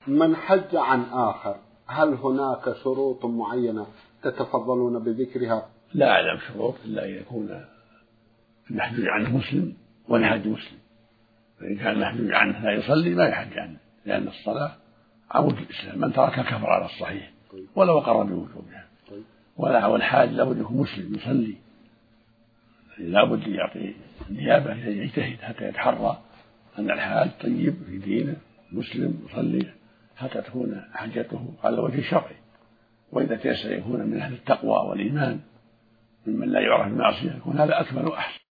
من حج عن آخر هل هناك شروط معينة تتفضلون بذكرها؟ لا أعلم شروط إلا أن يكون المحجوج عنه مسلم والحج مسلم، فإن كان المحجوج عنه لا يصلي ما يحج عنه، لأن الصلاة عمود الإسلام، من تركها كفر على الصحيح ولو أقر بوجوبها. والحاج لابد يكون مسلم يصلي، لابد يعطي النيابة يجتهد حتى يتحرى أن الحاج طيب في دينه مسلم يصلي حتى تكون حجته على الوجه الشرعي، وإذا تيسر يكون من أهل التقوى والإيمان ممن لا يعرف بالمعصية يكون هذا أكمل وأحسن.